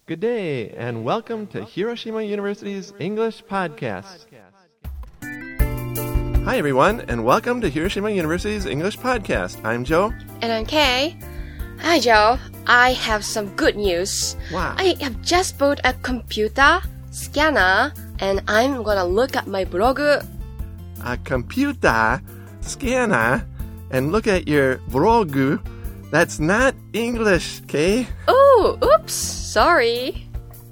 Good day, and welcome to Hiroshima University's English Podcast. Hi, everyone, and welcome to Hiroshima University's English Podcast. I'm Joe. And I'm Kay. Hi, Joe. I have some good news. Wow. I have just bought a computer, scanner, and I'm gonna look at my blog. A computer, scanner, and look at your blog. That's not English, Kay. Oh, oops, sorry.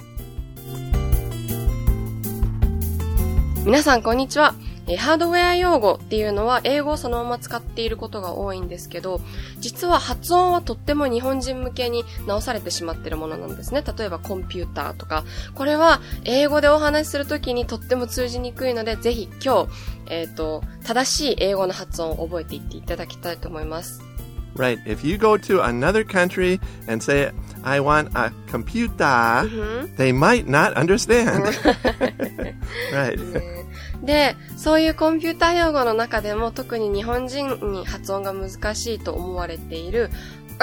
皆さん、こんにちは。ハードウェア用語っていうのは英語をそのまま使っていることが多いんですけど、実は発音はとっても日本人向けに直されてしまっているものなんですね。例えばコンピューターとか。これは英語でお話しするときにとっても通じにくいので、ぜひ今日、正しい英語の発音を覚えていっていただきたいと思います。 Right. If you go to another country and say, I want a computer, they might not understand. Right. で、そういうコンピューター用語の中でも特に日本人に発音が難しいと思われている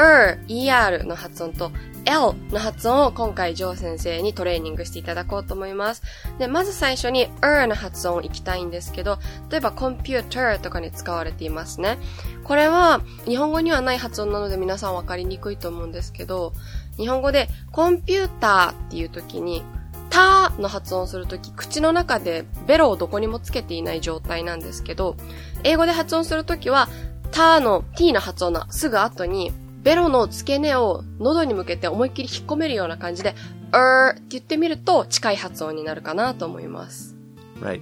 ER の発音と L の発音を今回ジョー先生にトレーニングしていただこうと思います。で、まず最初に の発音をいきたいんですけど、例えばコンピューターとかに使われていますね。これは日本語にはない発音なので皆さんわかりにくいと思うんですけど、日本語でコンピューターっていう時にターの発音するとき、口の中でベロをどこにもつけていない状態なんですけど、英語で発音するときは、ターの T の発音のすぐ後に、ベロの付け根を喉に向けて思いっきり引っ込めるような感じで、って言ってみると近い発音になるかなと思います。 Right.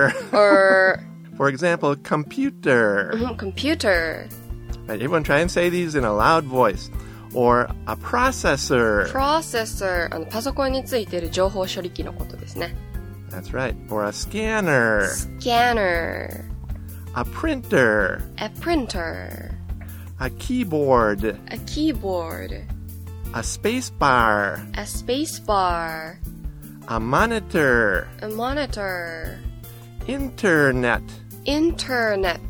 For example, computer. Computer. Right. Everyone try and say these in a loud voice.Or a processor. Processor. パソコンについている情報処理器のことですね。 That's right. Or a scanner. Scanner. A printer. A printer. A keyboard. A keyboard. A space bar. A space bar. A monitor. A monitor. Internet. Internet.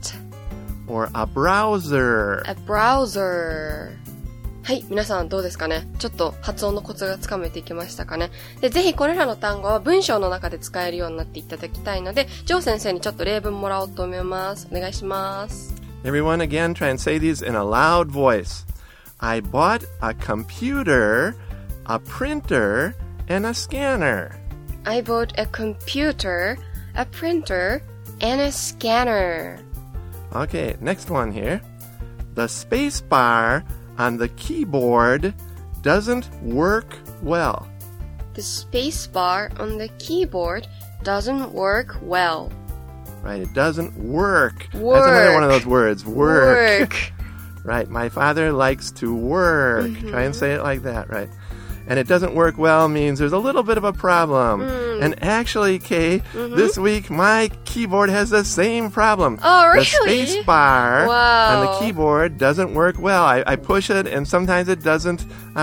Or a browser. A browser.はい、皆さんどうですかね。ちょっと発音のコツがつかめていきましたかね。で、ぜひこれらの単語は文章の中で使えるようになっていただきたいので、ジョー先生にちょっと例文もらおうと思います。お願いします。 Everyone again try and say these in a loud voice. I bought a computer, a printer, and a scanner. I bought a computer, a printer, and a scanner. Okay, next one here. The space bar on the keyboard doesn't work well. The space bar on the keyboard doesn't work well. Right, it doesn't work. That's another one of those words. Work. Right, my father likes to work. Try and say it like that, right? And it doesn't work well means there's a little bit of a problem. And actually, Kay, this week my keyboard has the same problem. Oh, really? The space bar on the Wow. keyboard doesn't work well. I push it and sometimes it doesn't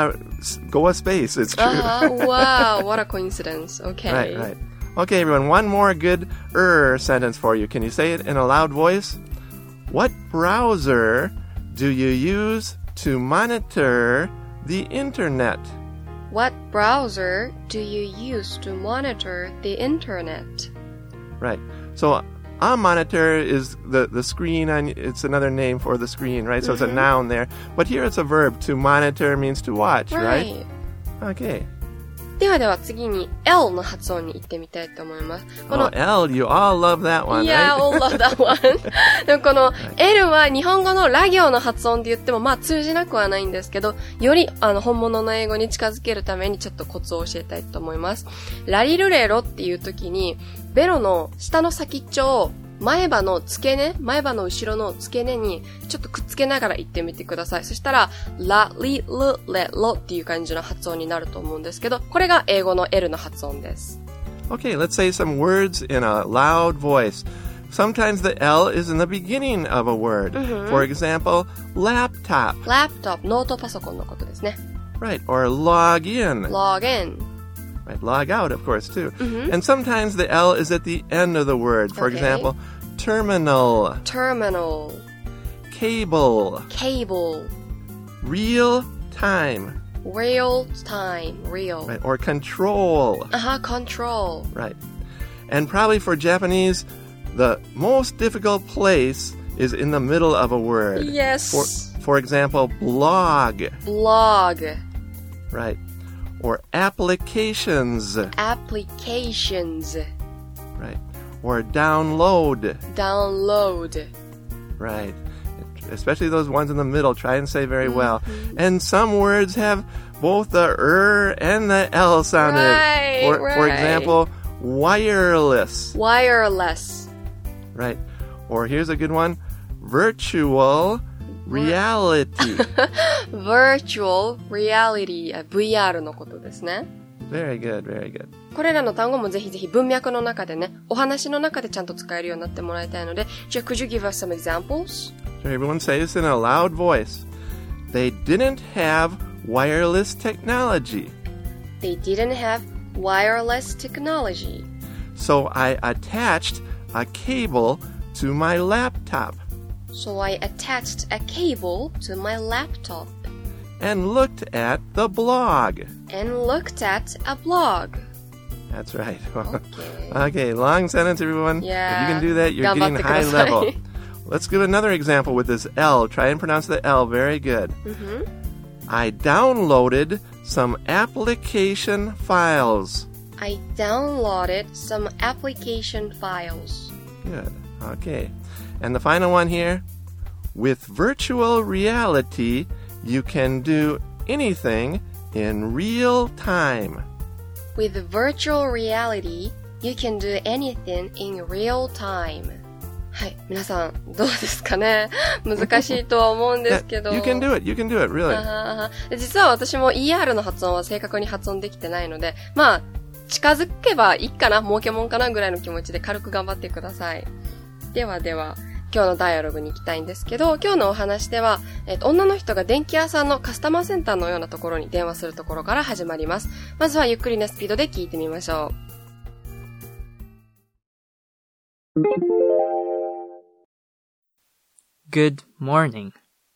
go a space. It's true. Wow, what a coincidence. Okay. Right. Okay, everyone, one more good sentence for you. Can you say it in a loud voice? What browser do you use to monitor the internet?What browser do you use to monitor the internet? Right. So a monitor is the screen, it's another name for the screen, right? So it's a noun there. But here it's a verb. To monitor means to watch, right? Okay. では次に L の発音に行ってみたいと思います。この L, you all love that one, Yeah, right? all love that one. でもこの L は日本語のラ行の発音で言ってもまあ通じなくはないんですけど、より本物の英語に近づけるためにちょっとコツを教えたいと思います。ラリルレロっていう時に、ベロの下の先っちょを前歯の付け根、前歯の後ろの付け根にちょっとくっつけながら言ってみてください。そしたら、ラリルレロっていう感じの発音になると思うんですけど、これが英語の L の発音です。 Okay, let's say some words in a loud voice. Sometimes the L is in the beginning of a word. For example, laptop. Laptop, ノートパソコンのことですね。 Right, or log in. Log in. Right, log out, of course, too. And sometimes the L is at the end of the word. For example, terminal. Terminal. Cable. Cable. Real time. Real time. Real. Right. Or control. Control. Right. And probably for Japanese, the most difficult place is in the middle of a word. Yes. For example, blog. Blog. Right. Or applications. Applications. Right. Or download. Download. Right. Especially those ones in the middle. Try and say very well. And some words have both the and the L sounded. Right, For example, wireless. Wireless. Right. Or here's a good one. Virtual reality. Virtual reality. VR のことですね。 Very good, very good. これらの単語もぜひぜひ文脈の中でね、お話の中でちゃんと使えるようになってもらいたいので、じゃあ、could you give us some examples? Sure, everyone say this in a loud voice. They didn't have wireless technology. They didn't have wireless technology. So I attached a cable to my laptop. So I attached a cable to my laptop. And looked at the blog. And looked at a blog. That's right. Okay. Okay, long sentence, everyone. Yeah. If you can do that, you're getting high level. Let's give another example with this L. Try and pronounce the L very good. I downloaded some application files. I downloaded some application files. Good. Okay. And the final one here. With virtual reality, you can do anything in real time. With virtual reality, you can do anything in real time. はい。皆さん、どうですかね難しいとは思うんですけど。 You can do it. You can do it, really. 実は私も ER の発音は正確に発音できてないので、まあ、近づけばいいかな、儲けもんかなぐらいの気持ちで軽く頑張ってください。ではでは、今日のダイアログに行きたいんですけど、今日のお話では、女の人が電気屋さんのカスタマーセンターのようなところに電話するところから始まります。まずはゆっくりなスピードで聞いてみましょう。 Good morning.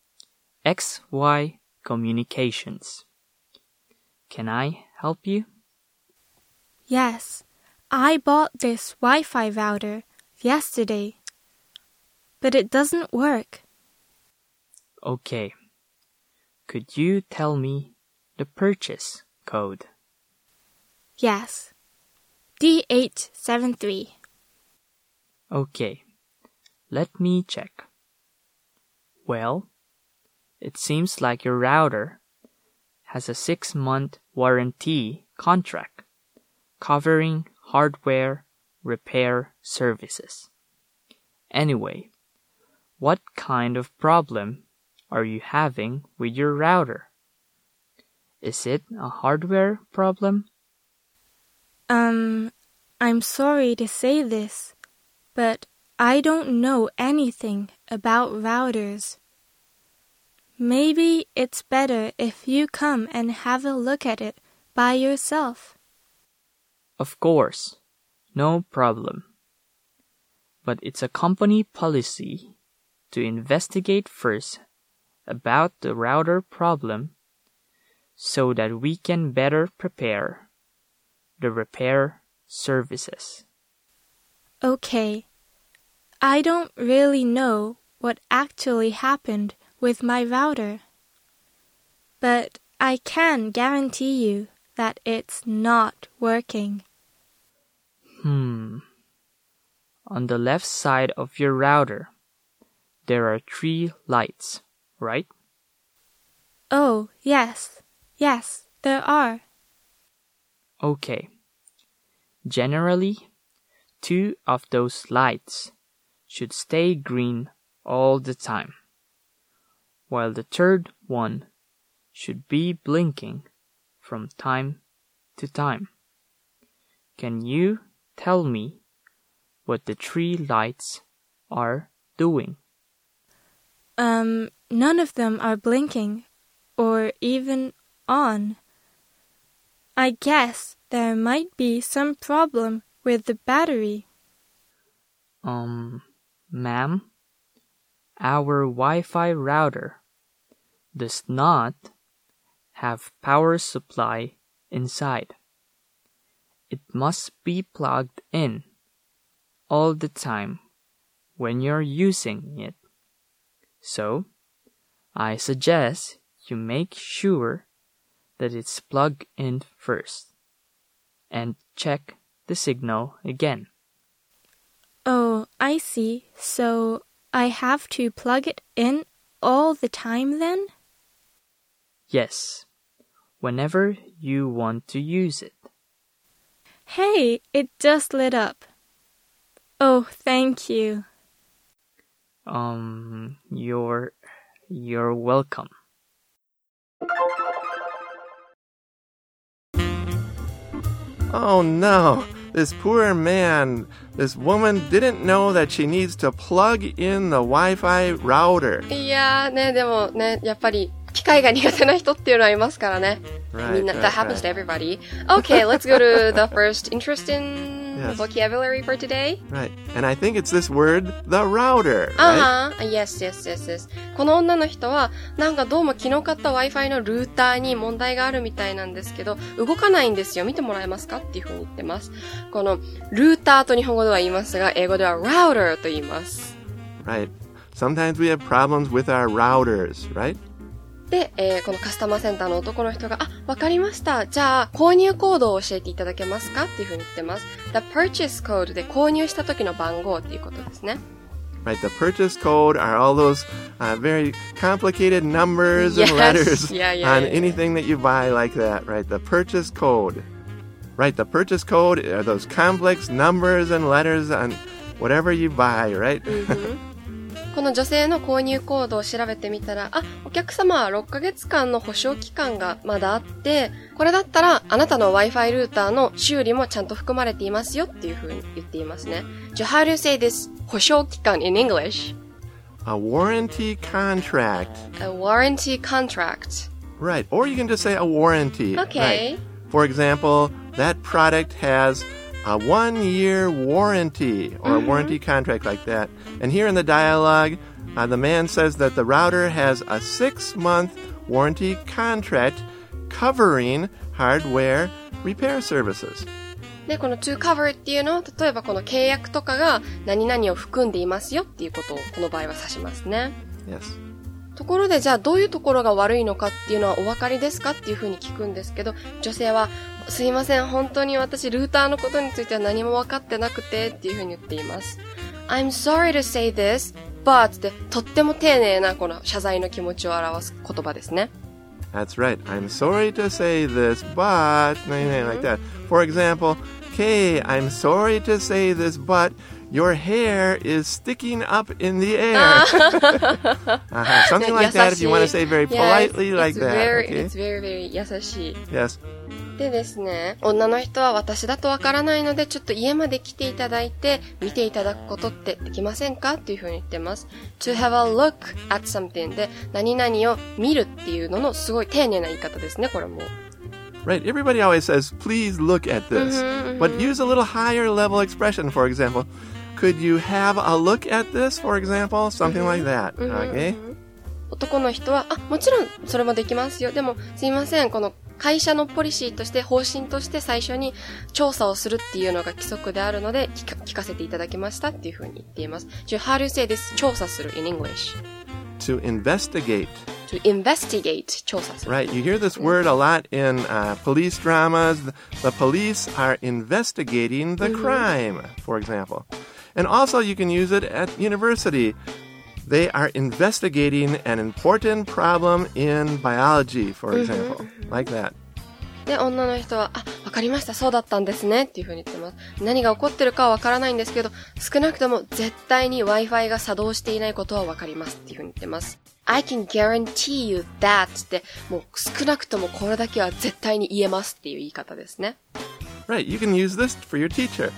XY Communications. Can I help you? Yes, I bought this Wi-Fi router yesterday, but it doesn't work. Okay. Could you tell me the purchase code? Yes, D873. Okay. Let me check. Well, it seems like your router has a 6-month warranty contract covering hardware repair services. Anyway, what kind of problem are you having with your router? Is it a hardware problem? I'm sorry to say this, but I don't know anything about routers. Maybe it's better if you come and have a look at it by yourself. Of course, no problem. But it's a company policy to investigate first about the router problem so that we can better prepare the repair services. Okay. I don't really know what actually happened with my router, but I can guarantee you that it's not working. On the left side of your router, there are 3 lights, right? Oh, yes, there are. Okay. Generally, 2 of those lights should stay green all the time, while the third one should be blinking from time to time. Can you tell me what the 3 lights are doing? None of them are blinking or even on. I guess there might be some problem with the battery. Ma'am, our Wi-Fi router does not have power supply inside. It must be plugged in all the time when you're using it. So, I suggest you make sure that it's plugged in first and check the signal again. Oh, I see. So I have to plug it in all the time then? Yes, whenever you want to use it. Hey, it just lit up. Oh, thank you. You're welcome. Oh no, this poor man, this woman didn't know that she needs to plug in the Wi-Fi router. いやーね、でもね、やっぱり機械が苦手な人っていうのはいますからね。みんな、that happens to everybody. Okay, let's go to the first interesting vocabulary for today. Right, and I think it's this word, the router. Right? Yes. この女の人は、なんかどうも昨日買った Wi-Fi のルーターに問題があるみたいなんですけど、動かないんですよ。見てもらえますかっていう風に言ってます。このルーターと日本語では言いますが、英語では router と言います。 Right. Sometimes we have problems with our routers, right? で、このカスタマーセンターの男の人が、わかりました。じゃあ、購入コードを教えていただけますかっていう風に言ってます。The purchase code で購入した時の番号っていうことですね。 Right, the purchase code are all those very complicated numbers and letters on anything that you buy like that, right? The purchase code. Right, the purchase code are those complex numbers and letters on whatever you buy, right? この女性の購入コードを調べてみたら、お客様は6ヶ月間の保証期間がまだあって、これだったらあなたの Wi-Fi ルーターの修理もちゃんと含まれていますよっていう風に言っていますね。じゃあ、how do you say this 保証期間 in English? A warranty contract. A warranty contract. Right, or you can just say a warranty. Okay. Right. For example, that product has a 1-year warranty or a warranty contract like that. And here in the dialogue, the man says that the router has a 6-month warranty contract covering hardware repair services. で、この to cover っていうのは、例えばこの契約とかが何々を含んでいますよっていうことをこの場合は指しますね。 Yes. ところで、じゃあどういうところが悪いのかっていうのはお分かりですかっていうふうに聞くんですけど、女性は、すいません、本当に私ルーターのことについては何も分かってなくてっていうふうに言っています。I'm sorry to say this, but ってとっても丁寧なこの謝罪の気持ちを表す言葉ですね。 That's right. I'm sorry to say this, but like that. For example, Kay, I'm sorry to say this, but your hair is sticking up in the air. Something like that if you want to say very politely like that. Okay? It's very, very 優しい。 Yes. でですね、女の人は私だとわからないので、ちょっと家まで来ていただいて、見ていただくことってできませんかっていうふうに言ってます。to have a look at something で、何々を見るっていうののすごい丁寧な言い方ですね、これも。 Right, everybody always says, please look at this. But use a little higher level expression, for example. Could you have a look at this, for example? Something like that. Okay? 男の人は、もちろんそれもできますよ。でも、すいません、この会社のポリシーとして、方針として最初に調査をするっていうのが規則であるので、聞かせていただきましたっていうふうに言っています。How do you say this? 調査する in English? To investigate. To investigate. 調査する。 Right. You hear this word a lot in police dramas. The police are investigating the crime, for example. And also you can use it at university. They are investigating an important problem in biology, for example. Like that. で、女の人は、わかりました、そうだったんですね、っていうふうに言ってます。何が起こってるかはわからないんですけど、少なくとも絶対に Wi-Fi が作動していないことはわかりますっていうふうに言ってます。I can guarantee you that って、もう少なくともこれだけは絶対に言えますっていう言い方ですね。 Right, you can use this for your teacher.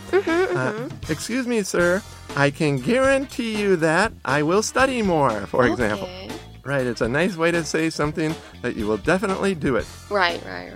Excuse me, sir. I can guarantee you that I will study more, for example. Right, it's a nice way to say something that you will definitely do it. Right.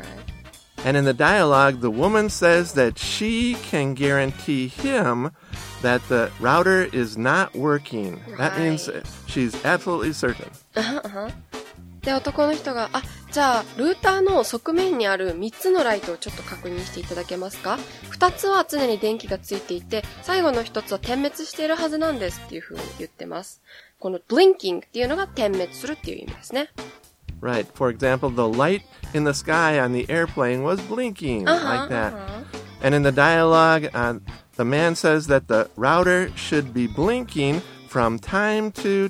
And in the dialogue, the woman says that she can guarantee him that the router is not working. That means she's absolutely certain. で、男の人が、 じゃあ、ルーターの側面にある3つのライトをちょっと確認していただけますか？ 2 つは常に電気がついていて、最後の1つは点滅しているはずなんですっていう風に言ってます。この blinking っていうのが点滅するっていう意味ですね。 Right. For example, the light in the sky on the airplane was blinking like that. And in the dialogue, the man says that the router should be blinking from time to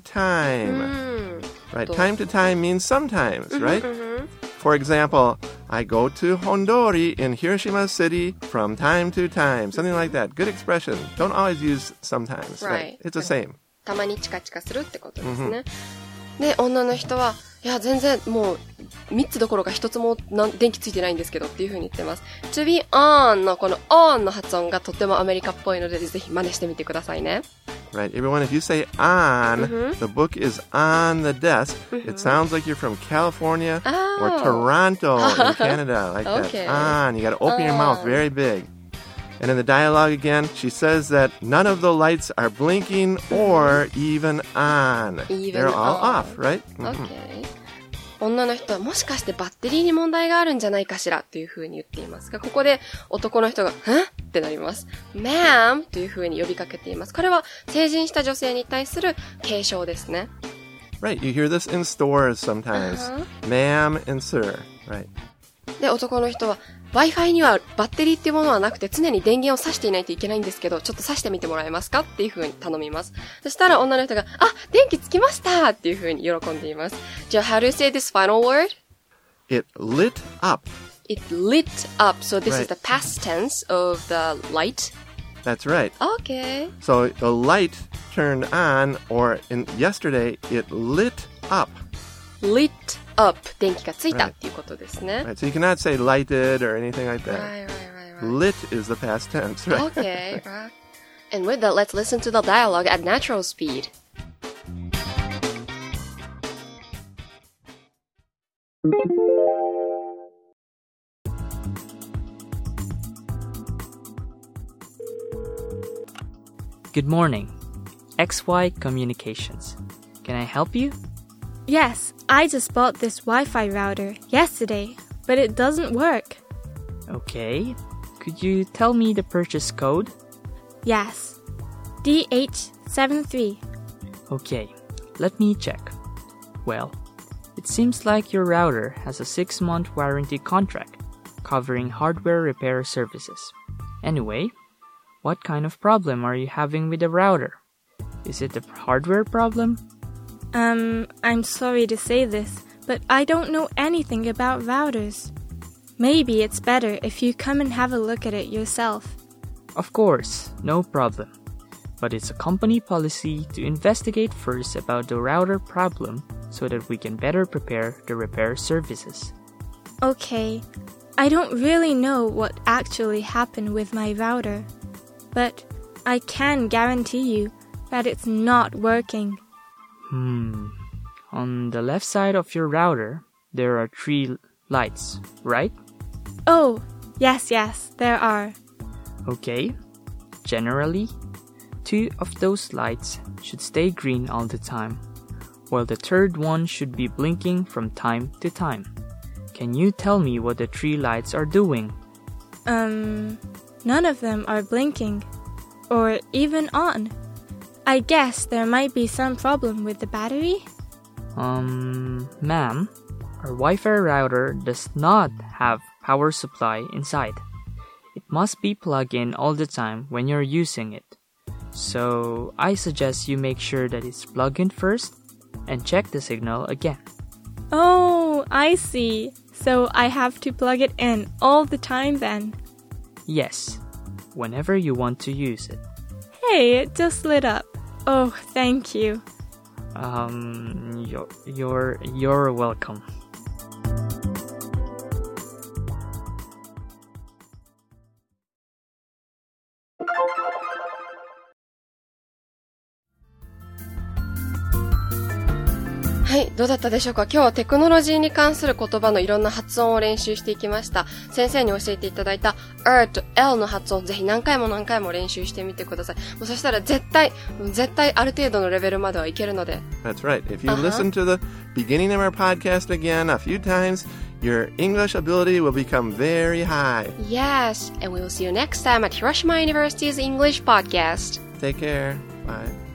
time. Right. Time to time means sometimes, right? For example, I go to Hondori in Hiroshima City from time to time. Something like that. Good expression. Don't always use sometimes. Right. It's the same. たまにチカチカするってことですね。で、女の人は、いや、全然もう、3つどころか1つも電気ついてないんですけどっていう風に言ってます。to be on のこの on の発音がとってもアメリカっぽいので、ぜひ真似してみてくださいね。 Right. Everyone, if you say on, the book is on the desk. It sounds like you're from California or Toronto in Canada. Like that. On. You got to open your mouth very big. And in the dialogue again, she says that none of the lights are blinking or even on. They're all off, right? Okay. 女の人はもしかしてバッテリーに問題があるんじゃないかしらという風に言っていますが、ここで男の人が、ってなります。ma'am という風に呼びかけています。これは成人した女性に対する敬称ですね。 Right, you hear this in stores sometimes. Ma'am and sir, right. で、男の人は、Wi-Fi にはバッテリーっていうものはなくて常に電源を挿していないといけないんですけど、ちょっと挿してみてもらえますかっていう風に頼みます。そしたら女の人が、電気つきましたっていう風に喜んでいます。じゃあ、how do you say this final word? It lit up. It lit up. So this is the past tense of the light. That's right. Okay. So the light turned on, or yesterday, it lit up.Lit up 電気がついたっていうことですね。 Right. So you cannot say lighted or anything like that. Right. Lit is the past tense, right? Okay. And with that, let's listen to the dialogue at natural speed. Good morning. XY Communications. Can I help you? Yes, I just bought this Wi-Fi router yesterday, but it doesn't work. Okay. Could you tell me the purchase code? Yes. DH73. Okay. Let me check. Well, it seems like your router has a 6-month warranty contract covering hardware repair services. Anyway, what kind of problem are you having with the router? Is it a hardware problem?I'm sorry to say this, but I don't know anything about routers. Maybe it's better if you come and have a look at it yourself. Of course, no problem. But it's a company policy to investigate first about the router problem so that we can better prepare the repair services. Okay, I don't really know what actually happened with my router, but I can guarantee you that it's not working.On the left side of your router, there are 3 lights, right? Oh, yes, there are. Okay. Generally, 2 of those lights should stay green all the time, while the third one should be blinking from time to time. Can you tell me what the 3 lights are doing? None of them are blinking, or even on.I guess there might be some problem with the battery? Ma'am, our Wi-Fi router does not have power supply inside. It must be plugged in all the time when you're using it. So, I suggest you make sure that it's plugged in first and check the signal again. Oh, I see. So I have to plug it in all the time then? Yes, whenever you want to use it. Hey, it just lit up.Oh, thank you. You're welcome. どうだったでしょうか？今日はテクノロジーに関する言葉のいろんな発音を練習していきました。先生に教えていただいた R と L の発音、ぜひ何回も練習してみてください。もうそしたら絶対ある程度のレベルまではいけるので。 That's right. If you listen to the beginning of our podcast again a few times, your English ability will become very high. Yes, and we will see you next time at Hiroshima University's English Podcast. Take care. Bye.